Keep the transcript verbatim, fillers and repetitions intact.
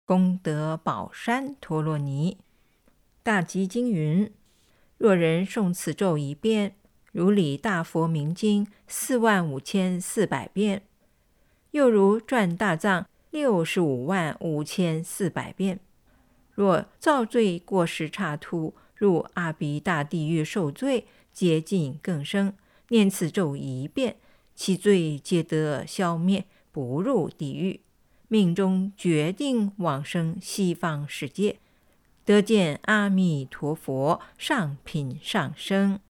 功德宝山陀罗尼。大集经云：若人诵此咒一遍，如理大佛明经四万五千四百遍，又如转大藏六十五万五千四百遍。若造罪过失刹土，入阿鼻大地狱受罪，皆尽更生。念此咒一遍，其罪皆得消灭，不入地狱，命中决定往生西方世界，得见阿弥陀佛上品上生。